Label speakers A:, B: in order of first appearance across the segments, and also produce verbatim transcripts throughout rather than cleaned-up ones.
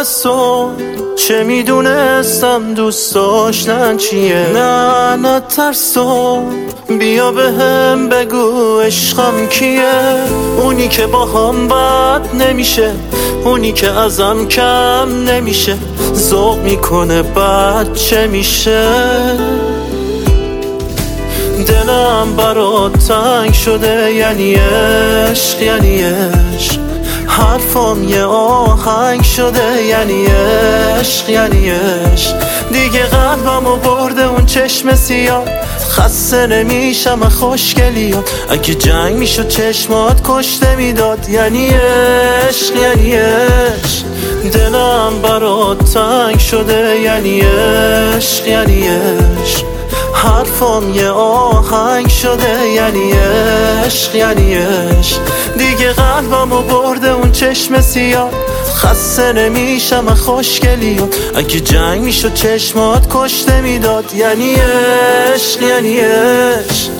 A: از تو چه میدونستم دوست داشتن چیه. نه نه ترسو بیا به هم بگو عشقم کیه. اونی که با هم بد نمیشه، اونی که ازم کم نمیشه، ذوق میکنه بعد چه میشه. دلم برات تنگ شده یعنی عشق، یعنی عشق. حرفم یه آهنگ شده یعنی عشق، یعنی عشق. دیگه قلبمو برده اون چشم سیاه، خسته نمیشم خوشگلیا. اگه جنگ میشد چشمات کشته میداد یعنی عشق، یعنی عشق. دلم برات تنگ شده یعنی عشق، یعنی عشق. حرفم یه آهنگ شده یعنی عشق، یعنی عشق. دیگه قلبمو برده اون چشم سیاه، خسته نمیشم خوشگلیا. اگه جنگ میشد چشمات کشته میداد یعنی عشق، یعنی عشق.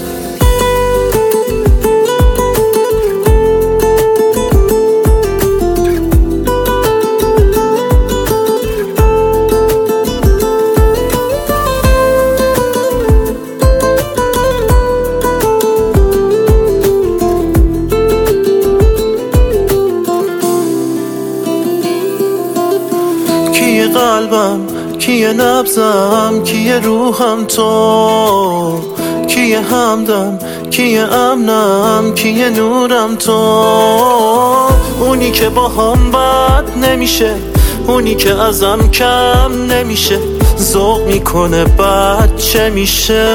A: کیه قلبم، کیه نبضم، کیه روحم تو، کیه همدم، کیه امنم، کیه نورم تو. اونی که با هم بد نمیشه، اونی که ازم کم نمیشه، ذوق میکنه بعد چه میشه.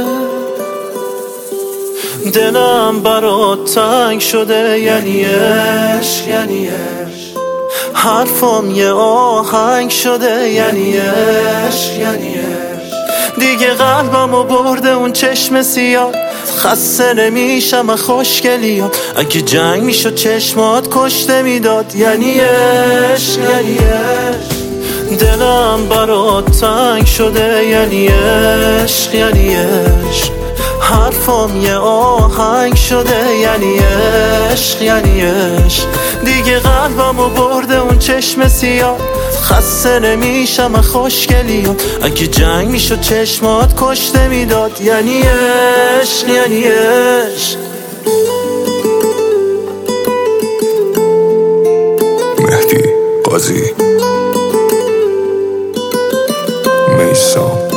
A: دلم برات تنگ شده یعنی عشق، یعنی عشق. حرفم یه آهنگ شده یعنی عشق، یعنی عشق. دیگه قلبمو برده اون چشم سیاه، خسته نمیشم خوشگلیا. اگه جنگ میشد چشمات کشته میداد یعنی عشق، یعنی عشق. دلم برات تنگ شده یعنی عشق، یعنی عشق. حرفم یه آهنگ شده یعنی عشق، یعنی عشق. دیگه قلبمو برده اون چشم سیاه، خسته نمیشم خوشگلیا. اگه جنگ میشد چشمات کشته میداد یعنی عشق، یعنی عشق.
B: مهدی قاضی میثم